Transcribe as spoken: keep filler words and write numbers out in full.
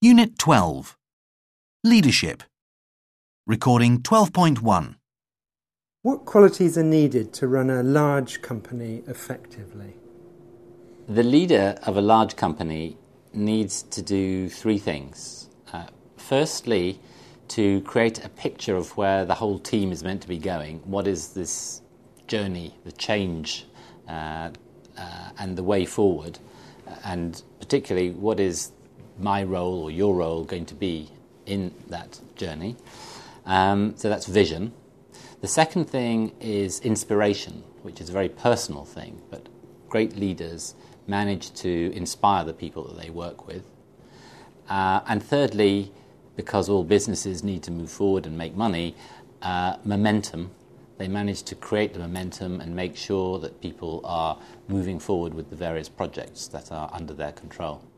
Unit twelve. Leadership. Recording twelve point one. What qualities are needed to run a large company effectively? The leader of a large company needs to do three things. Uh, firstly, to create a picture of where the whole team is meant to be going. What is this journey, the change, uh, uh, and the way forward? And particularly, what is my role or your role going to be in that journey? Um, so that's vision. The second thing is inspiration, which is a very personal thing, but great leaders manage to inspire the people that they work with. Uh, and thirdly, because all businesses need to move forward and make money, uh, momentum. They manage to create the momentum and make sure that people are moving forward with the various projects that are under their control.